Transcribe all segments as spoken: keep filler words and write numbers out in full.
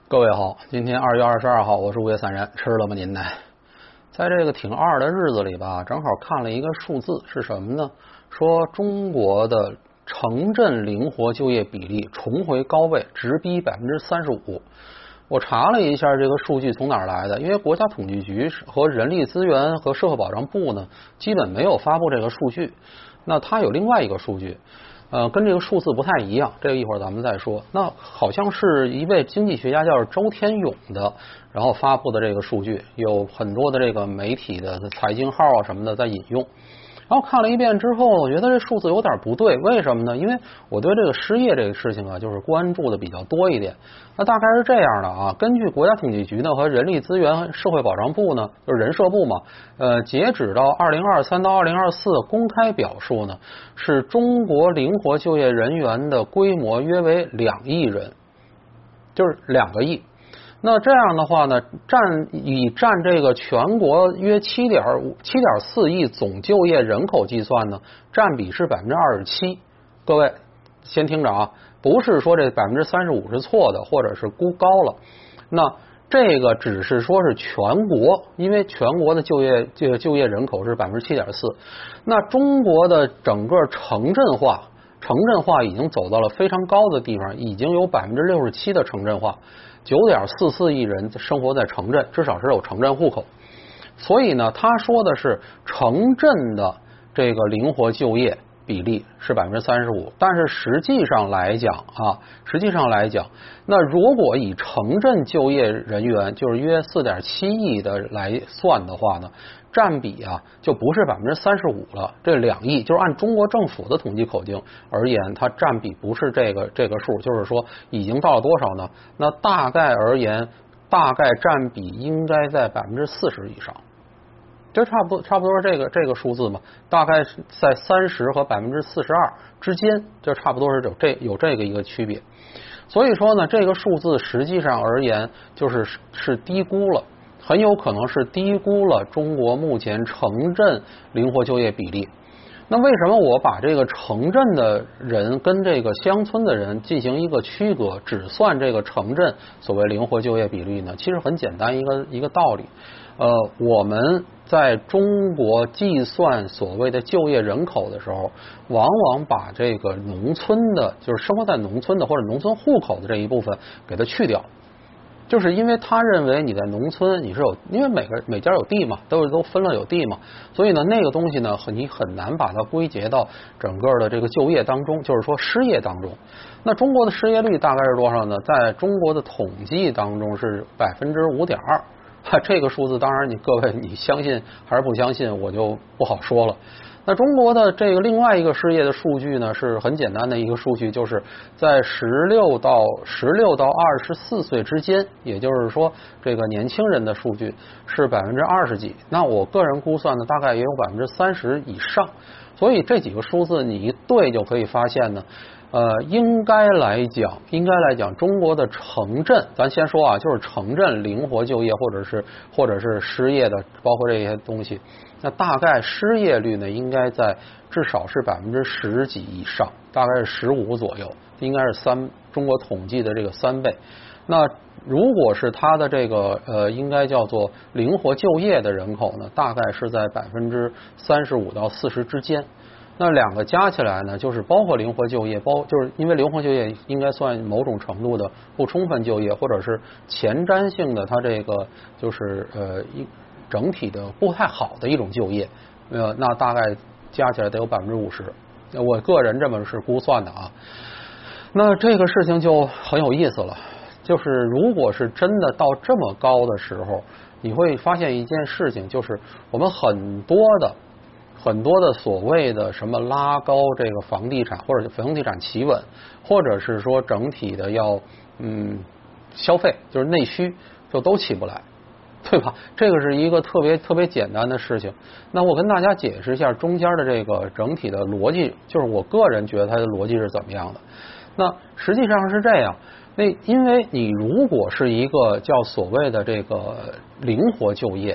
各位好，今天二月二十二号，我是午夜散人，吃了吗您呢？在这个挺二的日子里吧，正好看了一个数字，是什么呢？说中国的城镇灵活就业比例重回高位，直逼百分之三十五。我查了一下这个数据从哪儿来的，因为国家统计局和人力资源和社会保障部呢，基本没有发布这个数据。那它有另外一个数据。呃，跟这个数字不太一样，这个一会儿咱们再说。那好像是一位经济学家叫周天勇的，然后发布的这个数据，有很多的这个媒体的财经号啊什么的在引用。然后看了一遍之后，我觉得这数字有点不对，为什么呢？因为我对这个失业这个事情啊，就是关注的比较多一点。那大概是这样的啊，根据国家统计局呢和人力资源社会保障部呢，就是人社部嘛，呃，截止到二零二三到二零二四公开表述呢，是中国灵活就业人员的规模约为两亿人，就是两个亿。那这样的话呢，占以占这个全国约七点五七点四亿总就业人口计算呢，占比是百分之二十七。各位先听着啊，不是说这百分之三十五是错的，或者是估高了。那这个只是说是全国，因为全国的就业这个就业人口是百分之七点四。那中国的整个城镇化，城镇化已经走到了非常高的地方，已经有百分之六十七的城镇化。九点四四亿人生活在城镇，至少是有城镇户口。所以呢，他说的是城镇的这个灵活就业比例是百分之三十五，但是实际上来讲啊，实际上来讲，那如果以城镇就业人员就是约四点七亿的来算的话呢，占比啊就不是百分之三十五了。这两亿就是按中国政府的统计口径而言，它占比不是这个这个数，就是说已经到了多少呢？那大概而言，大概占比应该在百分之四十以上。这差不多，差不多这个这个数字嘛，大概是在三十和百分之四十二之间，就差不多是有这有这个一个区别。所以说呢，这个数字实际上而言，就是是低估了，很有可能是低估了中国目前城镇灵活就业比例。那为什么我把这个城镇的人跟这个乡村的人进行一个区隔，只算这个城镇所谓灵活就业比例呢？其实很简单一个一个道理。呃，我们在中国计算所谓的就业人口的时候，往往把这个农村的，就是生活在农村的或者农村户口的这一部分给它去掉。就是因为他认为你在农村你是有，因为每个每家有地嘛，都都分了有地嘛，所以呢那个东西呢你很难把它归结到整个的这个就业当中，就是说失业当中。那中国的失业率大概是多少呢？在中国的统计当中是百分之五点二。这个数字当然你各位你相信还是不相信我就不好说了。那中国的这个另外一个失业的数据呢，是很简单的一个数据，就是在十六到十六到二十四岁之间，也就是说这个年轻人的数据是百分之二十几。那我个人估算呢，大概也有百分之三十以上。所以这几个数字你一对就可以发现呢，呃，应该来讲，应该来讲，中国的城镇，咱先说啊，就是城镇灵活就业或者是或者是失业的，包括这些东西。那大概失业率呢，应该在至少是百分之十几以上，大概是十五左右，应该是三中国统计的这个三倍。那如果是它的这个呃，应该叫做灵活就业的人口呢，大概是在百分之三十五到四十之间。那两个加起来呢，就是包括灵活就业，包就是因为灵活就业应该算某种程度的不充分就业，或者是前瞻性的，它这个就是呃一整体的不太好的一种就业，呃，那大概加起来得有百分之五十，我个人这么是估算的啊。那这个事情就很有意思了，就是如果是真的到这么高的时候，你会发现一件事情，就是我们很多的。很多的所谓的什么拉高这个房地产或者房地产企稳，或者是说整体的要嗯消费就是内需就都起不来，对吧？这个是一个特别特别简单的事情。那我跟大家解释一下中间的这个整体的逻辑，就是我个人觉得它的逻辑是怎么样的。那实际上是这样，那因为你如果是一个叫所谓的这个灵活就业。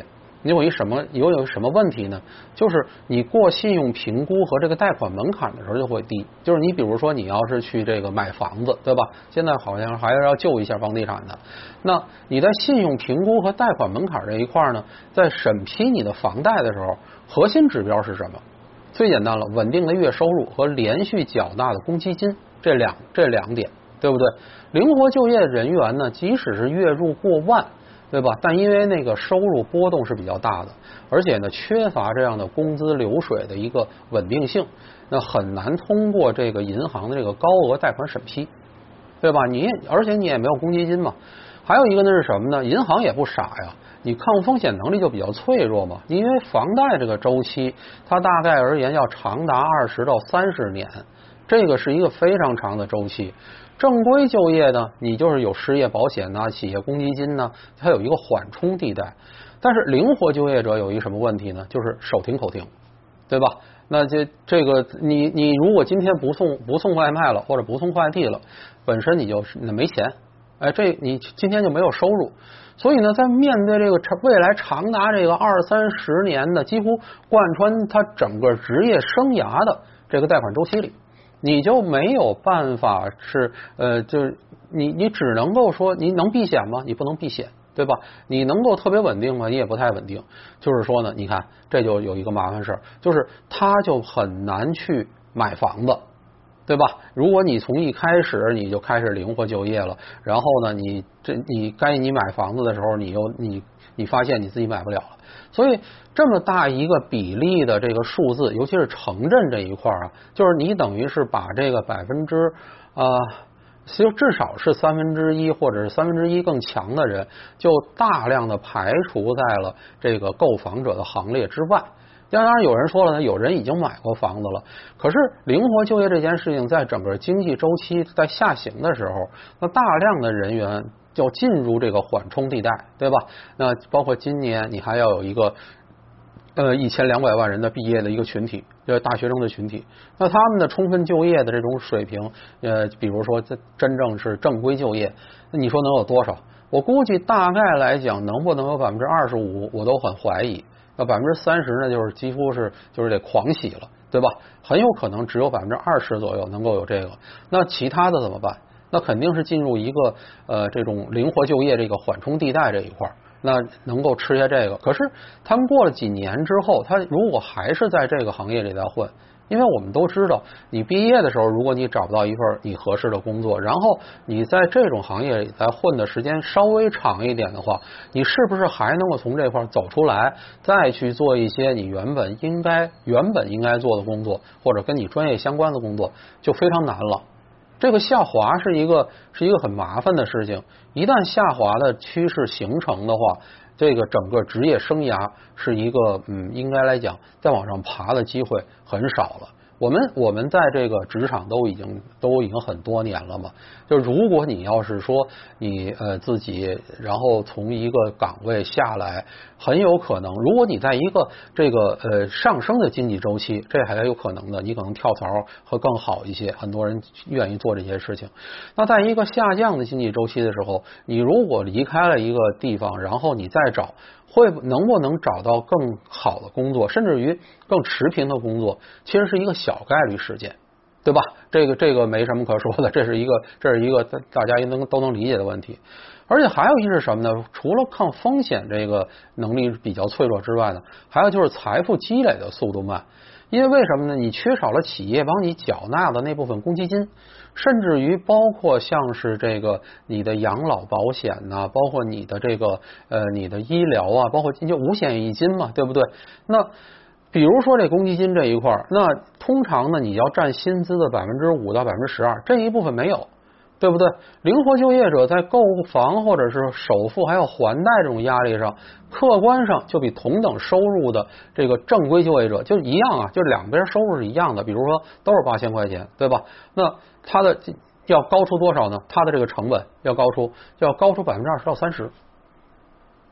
你有一什么有有什么问题呢？就是你过信用评估和这个贷款门槛的时候就会低。就是你比如说你要是去这个买房子，对吧？现在好像还是要救一下房地产的。那你在信用评估和贷款门槛这一块呢，在审批你的房贷的时候，核心指标是什么？最简单了，稳定的月收入和连续缴纳的公积金，这两这两点，对不对？灵活就业人员呢，即使是月入过万，对吧？但因为那个收入波动是比较大的，而且呢缺乏这样的工资流水的一个稳定性，那很难通过这个银行的这个高额贷款审批，对吧？你而且你也没有公积金嘛。还有一个呢是什么呢？银行也不傻呀，你抗风险能力就比较脆弱嘛。因为房贷这个周期，它大概而言要长达二十到三十年，这个是一个非常长的周期。正规就业呢，你就是有失业保险呐、企业公积金呐，它有一个缓冲地带。但是灵活就业者有一个什么问题呢？就是手停口停，对吧？那这这个你你如果今天不送不送外卖了，或者不送快递了，本身你就是没钱。哎，这你今天就没有收入，所以呢，在面对这个未来长达这个二三十年的几乎贯穿他整个职业生涯的这个贷款周期里，你就没有办法是呃，就是你你只能够说你能避险吗？你不能避险，对吧？你能够特别稳定吗？你也不太稳定。就是说呢，你看这就有一个麻烦事儿，就是他就很难去买房子。对吧？如果你从一开始你就开始灵活就业了，然后呢，你这你该你买房子的时候，你又你你发现你自己买不了了，所以这么大一个比例的这个数字，尤其是城镇这一块啊，就是你等于是把这个百分之啊，就至少是三分之一或者是三分之一更强的人，就大量的排除在了这个购房者的行列之外。当然有人说了呢，有人已经买过房子了，可是灵活就业这件事情在整个经济周期在下行的时候，那大量的人员就进入这个缓冲地带，对吧？那包括今年你还要有一个呃一千两百万人的毕业的一个群体，就是大学生的群体，那他们的充分就业的这种水平，呃，比如说这真正是正规就业，那你说能有多少？我估计大概来讲，能不能有百分之二十五，我都很怀疑。那百分之三十呢，就是几乎是就是得狂喜了，对吧？很有可能只有百分之二十左右能够有这个，那其他的怎么办？那肯定是进入一个呃这种灵活就业这个缓冲地带这一块，那能够吃下这个。可是他们过了几年之后，他如果还是在这个行业里在混。因为我们都知道，你毕业的时候，如果你找不到一份你合适的工作，然后你在这种行业里在混的时间稍微长一点的话，你是不是还能够从这块走出来，再去做一些你原本应该原本应该做的工作，或者跟你专业相关的工作，就非常难了。这个下滑是一个是一个很麻烦的事情，一旦下滑的趋势形成的话，这个整个职业生涯是一个嗯，应该来讲再往上爬的机会很少了。我们我们在这个职场都已经都已经很多年了嘛，就如果你要是说你呃自己然后从一个岗位下来，很有可能，如果你在一个这个呃上升的经济周期，这还有可能的，你可能跳槽会更好一些，很多人愿意做这些事情。那在一个下降的经济周期的时候，你如果离开了一个地方，然后你再找。会能不能找到更好的工作，甚至于更持平的工作，其实是一个小概率事件，对吧？这个这个没什么可说的，这是一个这是一个大家也能都能理解的问题。而且还有一是什么呢？除了抗风险这个能力比较脆弱之外呢，还有就是财富积累的速度慢。因为为什么呢？你缺少了企业帮你缴纳的那部分公积金，甚至于包括像是这个你的养老保险呐、啊，包括你的这个呃你的医疗啊，包括就五险一金嘛，对不对？那比如说这公积金这一块，那通常呢你要占薪资的百分之五到百分之十二，这一部分没有。对不对？灵活就业者在购房或者是首付还有还贷这种压力上，客观上就比同等收入的这个正规就业者就一样啊，就两边收入是一样的。比如说都是八千块钱，对吧？那他的要高出多少呢？他的这个成本要高出要高出百分之二十到三十。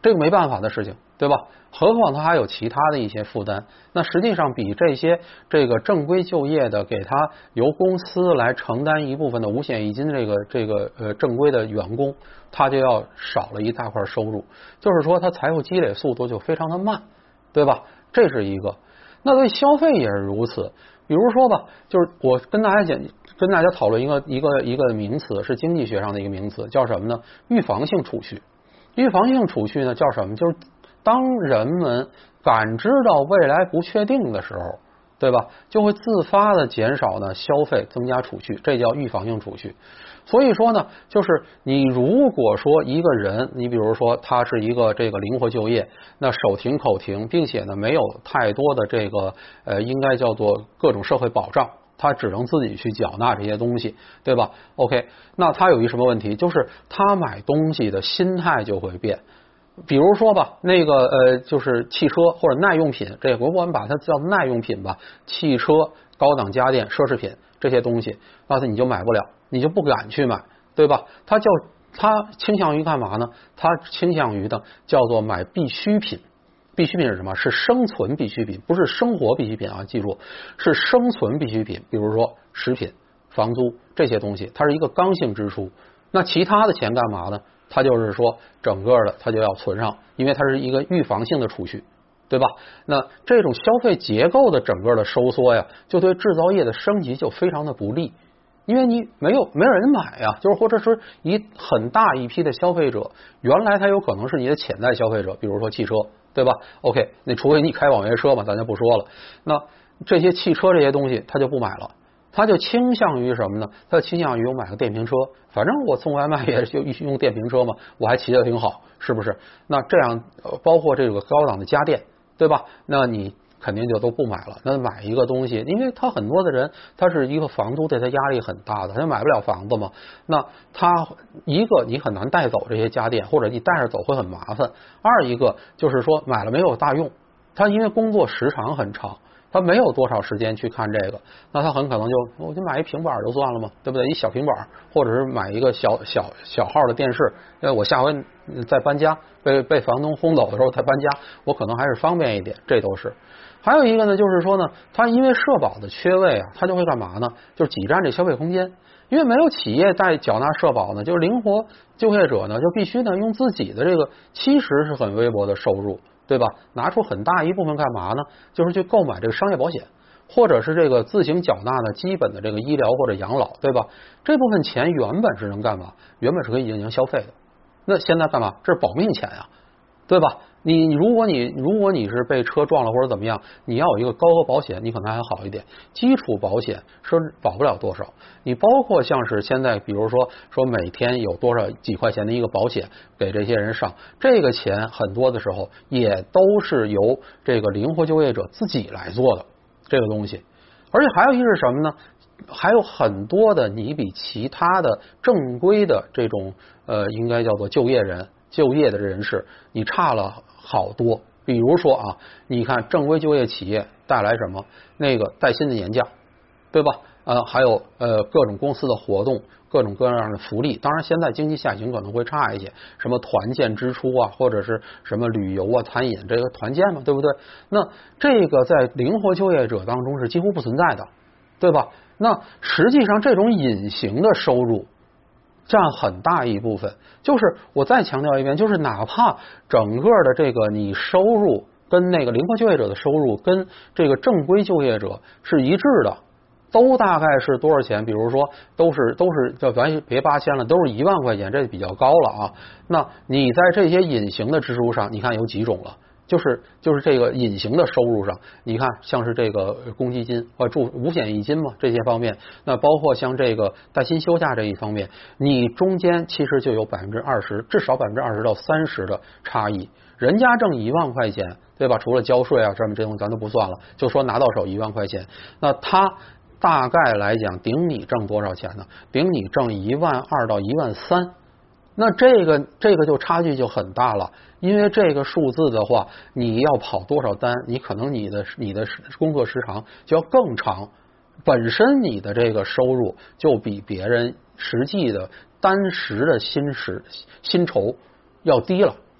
这个没办法的事情，对吧？何况他还有其他的一些负担，那实际上比这些这个正规就业的，给他由公司来承担一部分的五险一金这个这个呃正规的员工，他就要少了一大块收入，就是说他财富积累速度就非常的慢，对吧？这是一个。那对消费也是如此，比如说吧，就是我跟大家讲，跟大家讨论一个一个一个名词，是经济学上的一个名词，叫什么呢？预防性储蓄。预防性储蓄呢，叫什么？就是当人们感知到未来不确定的时候，对吧，就会自发的减少呢消费，增加储蓄，这叫预防性储蓄。所以说呢，就是你如果说一个人，你比如说他是一个这个灵活就业，那手停口停，并且呢没有太多的这个呃应该叫做各种社会保障，他只能自己去缴纳这些东西，对吧 ？OK， 那他有一什么问题？就是他买东西的心态就会变。比如说吧，那个呃，就是汽车或者耐用品，这个我们把它叫耐用品吧，汽车、高档家电、奢侈品这些东西，那你就买不了，你就不敢去买，对吧？他叫他倾向于干嘛呢？他倾向于的叫做买必需品。必需品是什么？是生存必需品，不是生活必需品啊！记住，是生存必需品。比如说食品、房租这些东西，它是一个刚性支出。那其他的钱干嘛呢？它就是说整个的它就要存上，因为它是一个预防性的储蓄，对吧？那这种消费结构的整个的收缩呀，就对制造业的升级就非常的不利，因为你没有没有人买呀，就是或者是一很大一批的消费者，原来他有可能是你的潜在消费者，比如说汽车，对吧 ？OK， 那除非你开网约车嘛，咱就不说了。那这些汽车这些东西他就不买了。他就倾向于什么呢？他倾向于我买个电瓶车，反正我送外卖也就用电瓶车嘛，我还骑得挺好，是不是？那这样包括这个高档的家电，对吧？那你肯定就都不买了。那买一个东西，因为他很多的人，他是一个房租对他压力很大的，他就买不了房子嘛。那他一个你很难带走这些家电，或者你带着走会很麻烦。二一个就是说买了没有大用，他因为工作时长很长。他没有多少时间去看这个，那他很可能就我就买一平板就算了嘛，对不对？一小平板，或者是买一个小小小号的电视，呃，我下回再搬家被被房东轰走的时候再搬家，我可能还是方便一点，这都是。还有一个呢，就是说呢，他因为社保的缺位啊，他就会干嘛呢？就是挤占这消费空间，因为没有企业在缴纳社保呢，就是灵活就业者呢就必须呢用自己的这个其实是很微薄的收入。对吧？拿出很大一部分干嘛呢？就是去购买这个商业保险，或者是这个自行缴纳的基本的这个医疗或者养老，对吧？这部分钱原本是能干嘛？原本是可以进行消费的。那现在干嘛？这是保命钱呀，对吧？你如果你如果你是被车撞了或者怎么样，你要有一个高额保险，你可能还好一点。基础保险是保不了多少。你包括像是现在，比如说说每天有多少几块钱的一个保险给这些人上，这个钱很多的时候也都是由这个灵活就业者自己来做的这个东西。而且还有一是什么呢？还有很多的你比其他的正规的这种呃，应该叫做就业人就业的人士，你差了好多。比如说啊，你看正规就业企业带来什么？那个带薪的年假，对吧？呃，还有呃各种公司的活动，各种各样的福利。当然，现在经济下行可能会差一些，什么团建支出啊，或者是什么旅游啊、餐饮这个团建嘛，对不对？那这个在灵活就业者当中是几乎不存在的，对吧？那实际上这种隐形的收入占很大一部分。就是我再强调一遍，就是哪怕整个的这个你收入跟那个灵活就业者的收入跟这个正规就业者是一致的，都大概是多少钱？比如说都是都是就咱别八千了，都是一万块钱，这比较高了啊。那你在这些隐形的支出上，你看有几种了？就是就是这个隐形的收入上，你看像是这个公积金或住五险一金嘛这些方面，那包括像这个带薪休假这一方面，你中间其实就有百分之二十，至少百分之二十到三十的差异。人家挣一万块钱，对吧？除了交税啊，这么这东西咱都不算了，就说拿到手一万块钱，那他大概来讲顶你挣多少钱呢？顶你挣一万二到一万三。那这个这个就差距就很大了，因为这个数字的话，你要跑多少单，你可能你的你的工作时长就要更长，本身你的这个收入就比别人实际的单时的薪时薪酬要低了，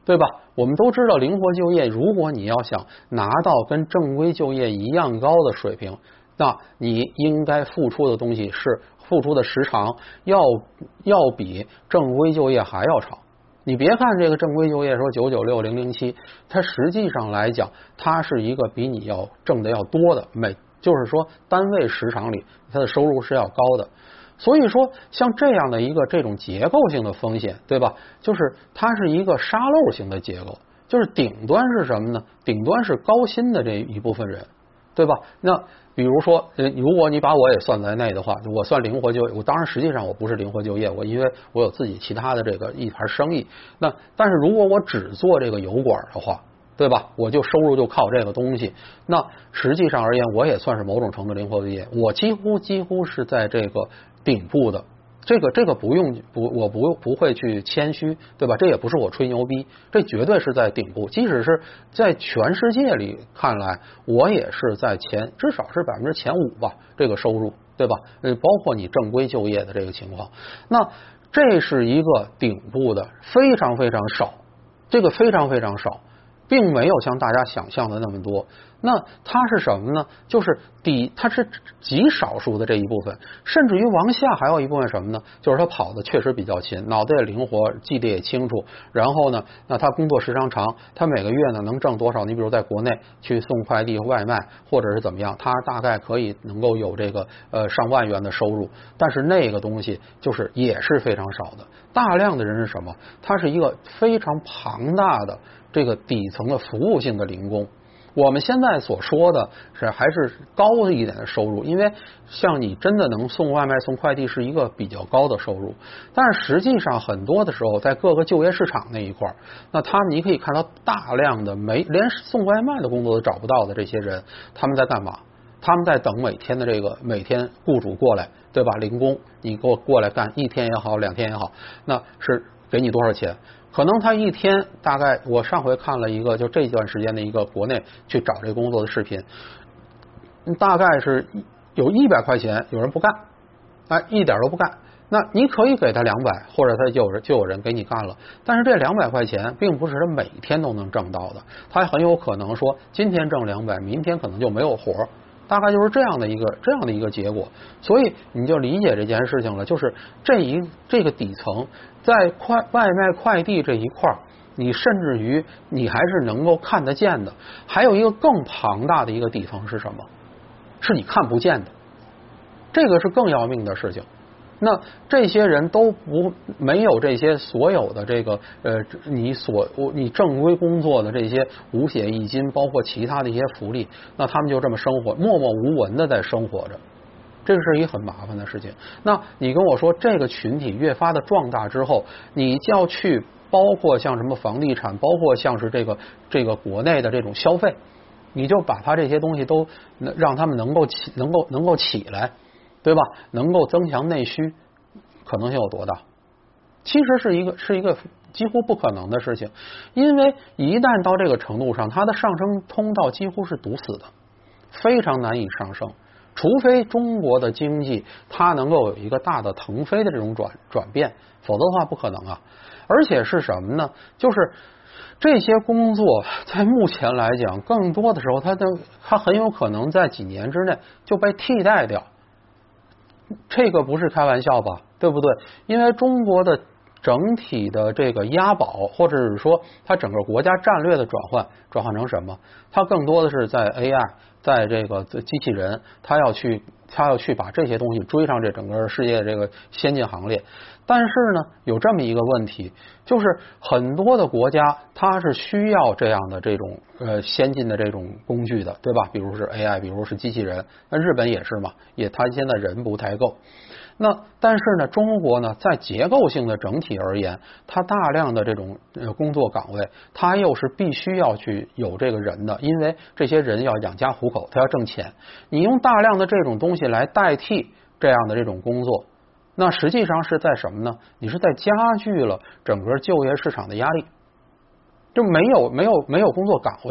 对吧？我们都知道灵活就业，如果你要想拿到跟正规就业一样高的水平，那你应该付出的东西是付出的时长要要比正规就业还要长。你别看这个正规就业说九九六零零七，它实际上来讲，它是一个比你要挣的要多的，每就是说单位时长里它的收入是要高的。所以说像这样的一个这种结构性的风险，对吧？就是它是一个沙漏型的结构，就是顶端是什么呢？顶端是高薪的这一部分人，对吧？那比如说，如果你把我也算在内的话，我算灵活就业，我当然实际上我不是灵活就业，我因为我有自己其他的这个一盘生意。那但是如果我只做这个油管的话，对吧？我就收入就靠这个东西，那实际上而言，我也算是某种程度灵活就业，我几乎几乎是在这个顶部的。这个这个不用不我不不会去谦虚，对吧？这也不是我吹牛逼，这绝对是在顶部。即使是在全世界里看来，我也是在前至少是百分之前五吧，这个收入，对吧？呃，包括你正规就业的这个情况，那这是一个顶部的，非常非常少，这个非常非常少。并没有像大家想象的那么多，那它是什么呢？就是底，它是极少数的这一部分，甚至于往下还有一部分什么呢？就是他跑的确实比较勤，脑袋也灵活，记得也清楚，然后呢，那他工作时长长，他每个月呢能挣多少？你比如在国内去送快递、外卖，或者是怎么样，他大概可以能够有这个呃上万元的收入，但是那个东西就是也是非常少的。大量的人是什么？它是一个非常庞大的这个底层的服务性的零工。我们现在所说的是还是高一点的收入，因为像你真的能送外卖送快递是一个比较高的收入，但是实际上很多的时候在各个就业市场那一块，那他们你可以看到大量的没连送外卖的工作都找不到的这些人，他们在干嘛？他们在等每天的这个每天雇主过来，对吧？零工，你给我过来干一天也好，两天也好，那是给你多少钱？可能他一天大概，我上回看了一个就这段时间的一个国内去找这个工作的视频，大概是有一百块钱，有人不干，哎，一点都不干。那你可以给他两百，或者他就有人就有人给你干了。但是这两百块钱并不是他每天都能挣到的，他很有可能说今天挣两百，明天可能就没有活。大概就是这样的一个这样的一个结果，所以你就理解这件事情了，就是这一这个底层在快外卖快递这一块，你甚至于你还是能够看得见的。还有一个更庞大的一个底层是什么？是你看不见的，这个是更要命的事情。那这些人都不没有这些所有的这个呃你所你正规工作的这些五险一金，包括其他的一些福利，那他们就这么生活，默默无闻的在生活着，这个是一个很麻烦的事情。那你跟我说这个群体越发的壮大之后，你就要去包括像什么房地产，包括像是这个这个国内的这种消费，你就把它这些东西都让他们能够起能够能够起来，对吧？能够增强内需，可能性有多大？其实是一个是一个几乎不可能的事情，因为一旦到这个程度上，它的上升通道几乎是堵死的，非常难以上升。除非中国的经济它能够有一个大的腾飞的这种转转变，否则的话不可能啊。而且是什么呢？就是这些工作在目前来讲，更多的时候它的它很有可能在几年之内就被替代掉。这个不是开玩笑吧，对不对？因为中国的整体的这个押宝，或者是说它整个国家战略的转换，转换成什么？它更多的是在 A I， 在这个机器人，它要去它要去把这些东西追上这整个世界的这个先进行列。但是呢，有这么一个问题，就是很多的国家它是需要这样的这种呃先进的这种工具的，对吧？比如是 A I， 比如是机器人，那日本也是嘛，也它现在人不太够。那但是呢，中国呢，在结构性的整体而言，它大量的这种呃工作岗位，它又是必须要去有这个人的，因为这些人要养家糊口，他要挣钱。你用大量的这种东西来代替这样的这种工作，那实际上是在什么呢？你是在加剧了整个就业市场的压力，就没有没有没有工作岗位嘛，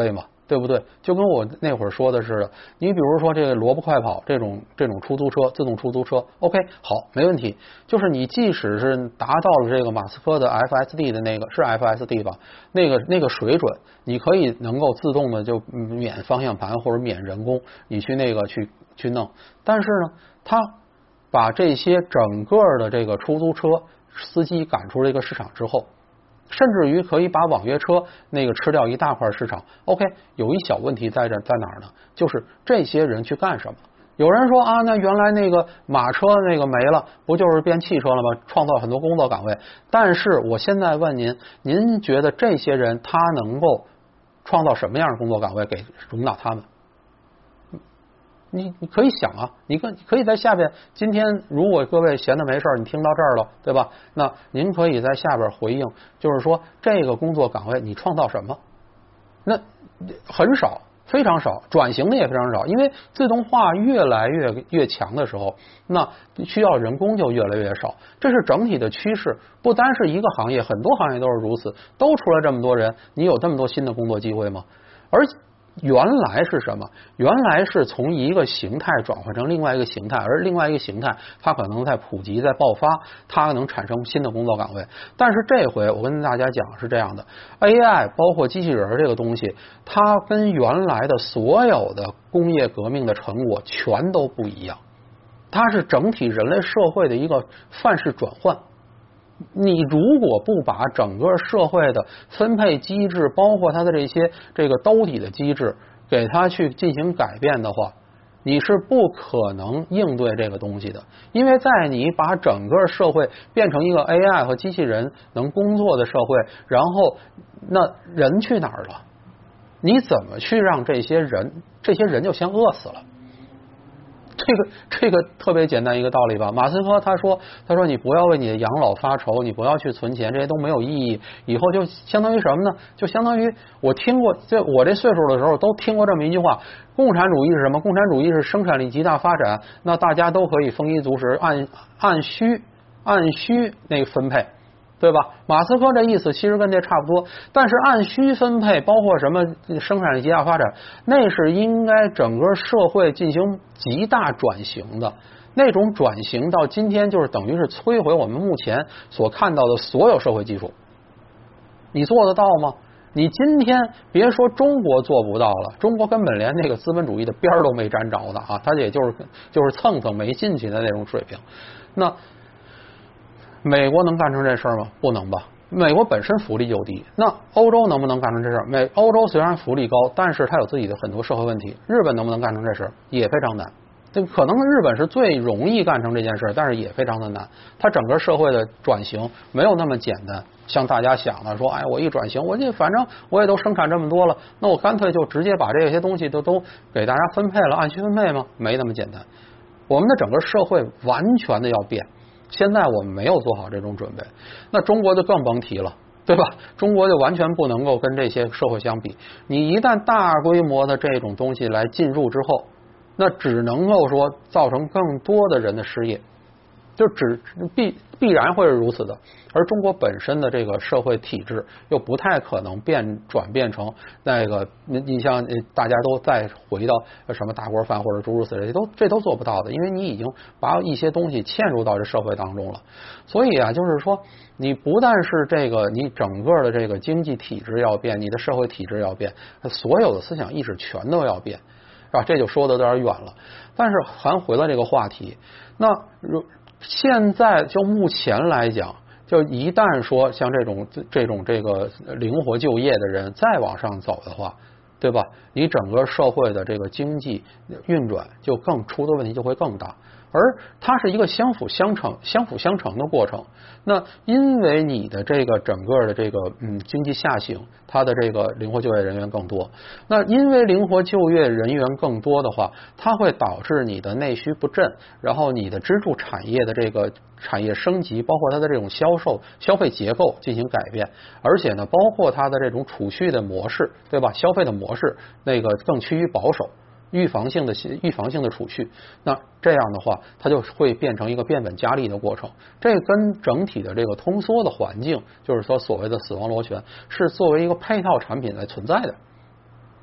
对不对？就跟我那会儿说的似的，你比如说这个萝卜快跑这种这种出租车，自动出租车 ，OK， 好，没问题。就是你即使是达到了这个马斯克的 F S D 的那个是 F S D 吧，那个那个水准，你可以能够自动的就免方向盘或者免人工，你去那个去去弄。但是呢，他把这些整个的这个出租车司机赶出这个市场之后，甚至于可以把网约车那个吃掉一大块市场。OK， 有一小问题在这在哪儿呢？就是这些人去干什么？有人说啊，那原来那个马车那个没了，不就是变汽车了吗？创造很多工作岗位。但是我现在问您，您觉得这些人他能够创造什么样的工作岗位给容纳他们？你你可以想啊，你可可以在下边，今天如果各位闲的没事儿，你听到这儿了，对吧？那您可以在下边回应，就是说这个工作岗位你创造什么？那很少，非常少，转型的也非常少，因为自动化越来越越强的时候，那需要人工就越来越少，这是整体的趋势。不单是一个行业，很多行业都是如此，都出来这么多人，你有这么多新的工作机会吗？而原来是什么？原来是从一个形态转换成另外一个形态，而另外一个形态它可能在普及、在爆发，它能产生新的工作岗位。但是这回我跟大家讲是这样的 ，A I 包括机器人这个东西，它跟原来的所有的工业革命的成果全都不一样，它是整体人类社会的一个范式转换。你如果不把整个社会的分配机制，包括它的这些这个兜底的机制，给它去进行改变的话，你是不可能应对这个东西的。因为在你把整个社会变成一个 A I 和机器人能工作的社会，然后那人去哪儿了？你怎么去让这些人，这些人就先饿死了？这个这个特别简单一个道理吧。马斯克他说他说你不要为你的养老发愁，你不要去存钱，这些都没有意义。以后就相当于什么呢？就相当于我听过，这我这岁数的时候都听过这么一句话：共产主义是什么？共产主义是生产力极大发展，那大家都可以丰衣足食，按按需按需那个分配。对吧？马斯克这意思其实跟这差不多，但是按需分配，包括什么生产力极大发展，那是应该整个社会进行极大转型的。那种转型到今天就是等于是摧毁我们目前所看到的所有社会基础。你做得到吗？你今天别说中国做不到了，中国根本连那个资本主义的边儿都没沾着的啊，它也就是就是蹭蹭没进去的那种水平。那美国能干成这事儿吗？不能吧。美国本身福利就低，那欧洲能不能干成这事儿？美欧洲虽然福利高，但是它有自己的很多社会问题。日本能不能干成这事儿？也非常难。这可能日本是最容易干成这件事，但是也非常的难。它整个社会的转型没有那么简单，像大家想的说，哎，我一转型，我这反正我也都生产这么多了，那我干脆就直接把这些东西都都给大家分配了，按需分配吗？没那么简单。我们的整个社会完全的要变。现在我们没有做好这种准备，那中国就更甭提了，对吧？中国就完全不能够跟这些社会相比。你一旦大规模的这种东西来进入之后，那只能够说造成更多的人的失业，就只必必然会是如此的。而中国本身的这个社会体制又不太可能变转变成那个，你你像大家都再回到什么大锅饭或者诸如此类，都这都做不到的，因为你已经把一些东西嵌入到这社会当中了。所以啊，就是说，你不但是这个，你整个的这个经济体制要变，你的社会体制要变，所有的思想意识全都要变，是吧？这就说的有点远了。但是还回到这个话题，那如现在就目前来讲，就一旦说像这种这种这个灵活就业的人再往上走的话，对吧？你整个社会的这个经济运转就更出的问题就会更大，而它是一个相辅相成、相辅相成的过程。那因为你的这个整个的这个嗯经济下行，它的这个灵活就业人员更多，那因为灵活就业人员更多的话，它会导致你的内需不振，然后你的支柱产业的这个产业升级，包括它的这种销售消费结构进行改变，而且呢，包括它的这种储蓄的模式，对吧？消费的模式那个更趋于保守。预防性的预防性的储蓄，那这样的话，它就会变成一个变本加厉的过程。这跟整体的这个通缩的环境，就是说所谓的死亡螺旋，是作为一个配套产品来存在的。这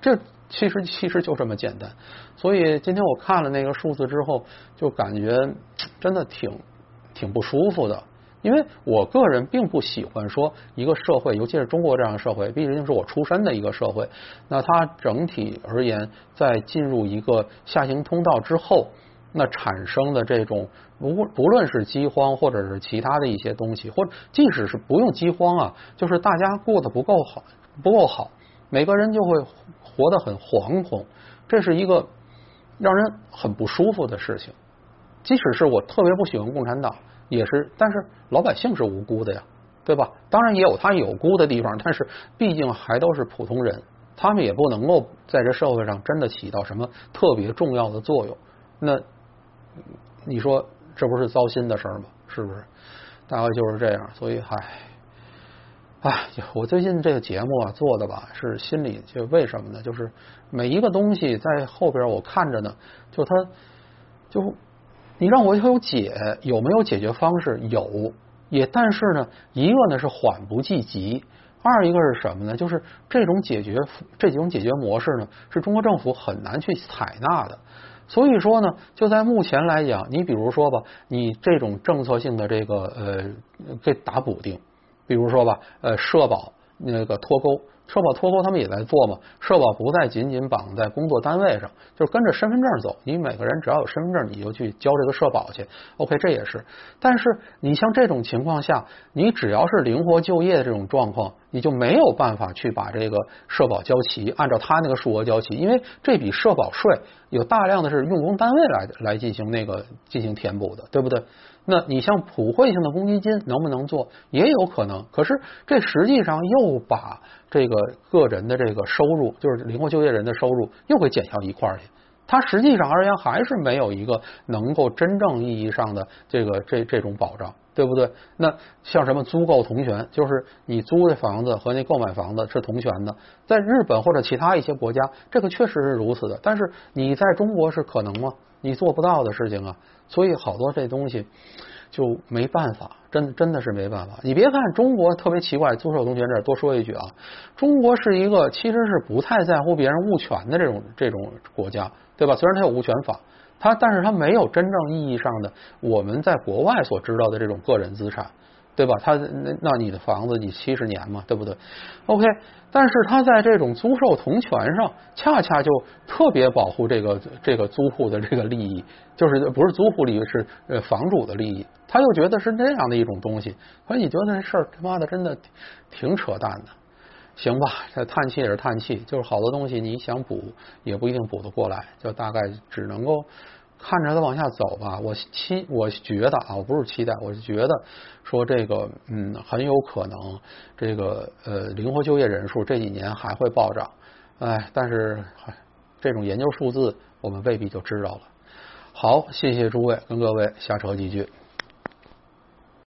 其实其实就这么简单。所以今天我看了那个数字之后，就感觉真的挺挺不舒服的。因为我个人并不喜欢说一个社会，尤其是中国这样的社会，毕竟是我出身的一个社会，那它整体而言，在进入一个下行通道之后，那产生的这种不不论是饥荒或者是其他的一些东西，或者即使是不用饥荒啊，就是大家过得不够好，不够好，每个人就会活得很惶恐，这是一个让人很不舒服的事情。即使是我特别不喜欢共产党，也是，但是老百姓是无辜的呀，对吧？当然也有他有辜的地方，但是毕竟还都是普通人，他们也不能够在这社会上真的起到什么特别重要的作用。那你说这不是糟心的事儿吗？是不是？大概就是这样。所以唉唉，我最近这个节目啊做的吧，是心里就为什么呢？就是每一个东西在后边我看着呢，就它就你让我有解有没有解决方式？有，也但是呢，一个呢是缓不济急，二一个是什么呢？就是这种解决这几种解决模式呢，是中国政府很难去采纳的。所以说呢，就在目前来讲，你比如说吧，你这种政策性的这个呃给打补丁，比如说吧，呃社保那个脱钩。社保脱钩他们也在做嘛，社保不再仅仅绑在工作单位上，就是跟着身份证走，你每个人只要有身份证你就去交这个社保去 OK 这也是。但是你像这种情况下，你只要是灵活就业的这种状况，你就没有办法去把这个社保交齐，按照他那个数额交齐，因为这笔社保税有大量的是用工单位来来进行那个进行填补的，对不对？那你像普惠性的公积金能不能做？也有可能，可是这实际上又把这个个人的这个收入，就是灵活就业人的收入，又给减下一块去。它实际上而言还是没有一个能够真正意义上的这个这这种保障，对不对？那像什么租购同权，就是你租的房子和那购买房子是同权的，在日本或者其他一些国家，这个确实是如此的。但是你在中国是可能吗？你做不到的事情啊。所以好多这东西就没办法，真真的是没办法。你别看中国特别奇怪，租售同权这儿多说一句啊，中国是一个其实是不太在乎别人物权的这种这种国家，对吧？虽然它有物权法，它但是它没有真正意义上的我们在国外所知道的这种个人资产，对吧？它那那你的房子你七十年嘛，对不对 ？OK， 但是它在这种租售同权上，恰恰就特别保护这个这个租户的这个利益，就是不是租户利益，是呃房主的利益。他又觉得是这样的一种东西，所以你觉得这事儿他妈的真的挺扯淡的。行吧，这叹气也是叹气，就是好多东西你想补也不一定补得过来，就大概只能够看着它往下走吧。我期我觉得啊，我不是期待，我是觉得说这个嗯很有可能这个呃灵活就业人数这几年还会暴涨，哎，但是这种研究数字我们未必就知道了。好，谢谢诸位，跟各位瞎扯几句。